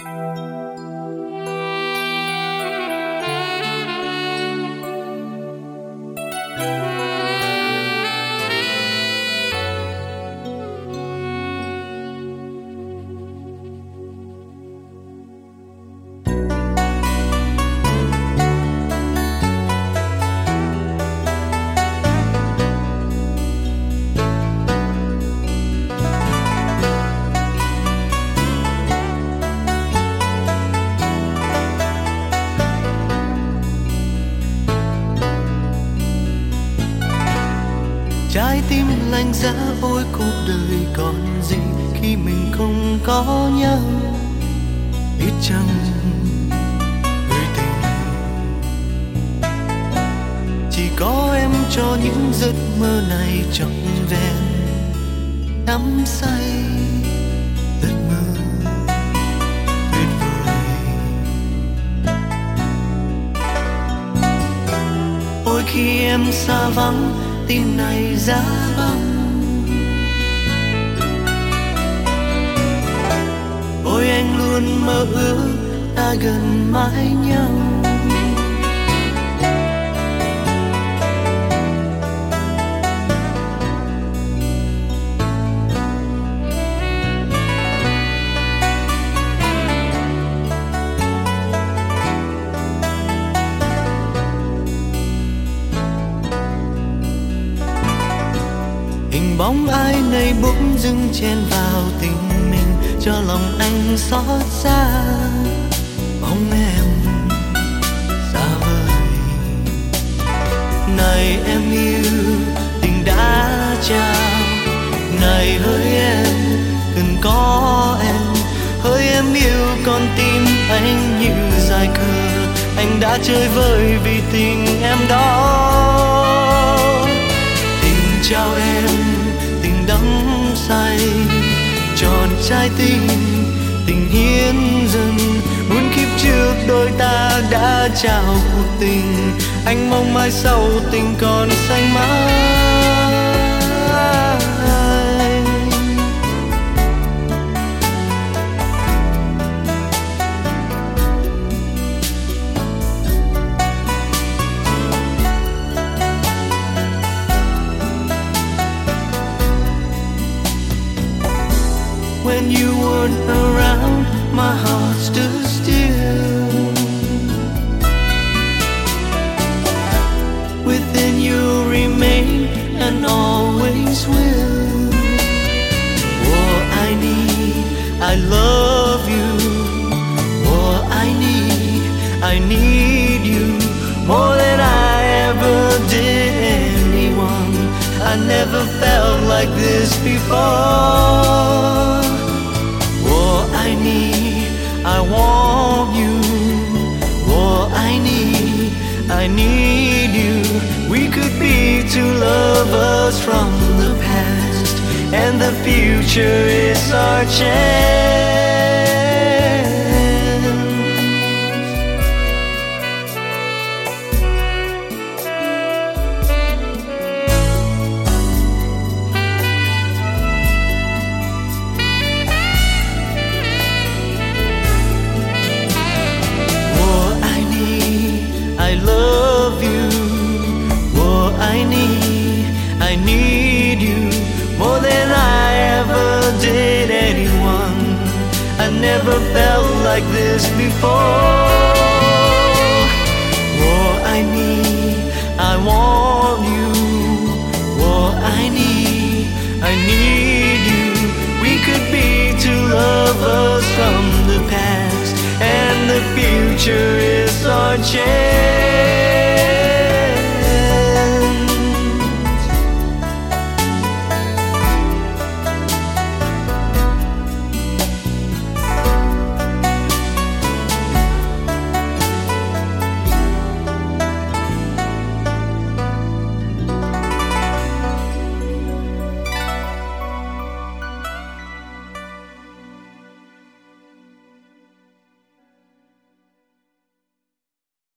Trái tim lạnh giá, ôi cuộc đời còn gì khi mình không có nhau. Biết chăng người tình chỉ có em cho những giấc mơ này trọn vẹn đắm say giấc mơ tuyệt vời. Ôi khi em xa vắng, tim này giá băng. Ôi anh luôn mơ ước ta gần mãi nhau. Hình bóng ai này bỗng dưng chen vào tình mình, cho lòng anh xót xa. Bóng em xa vời, này em yêu tình đã trao. Này hỡi em cần có em, hỡi em yêu con tim anh như dài khờ. Anh đã chơi vơi vì tình em đó. Tình trao em tình đắm say, tròn trái tim tình hiến dâng. Muôn kiếp trước đôi ta đã trao cuộc tình, anh mong mai sau tình còn xanh mãi. When you weren't around, my heart stood still. Within you remain and always will. Oh, I love you. Oh, I need you more than I ever did anyone. I never felt like this before. I want you. Oh, I need you. We could be two lovers from the past, and the future is our chance. I love you. Oh, I need you more than I ever did anyone. I never felt like this before. Oh, I want you. Oh, I need you. We could be two lovers from the past, and the future is our chance.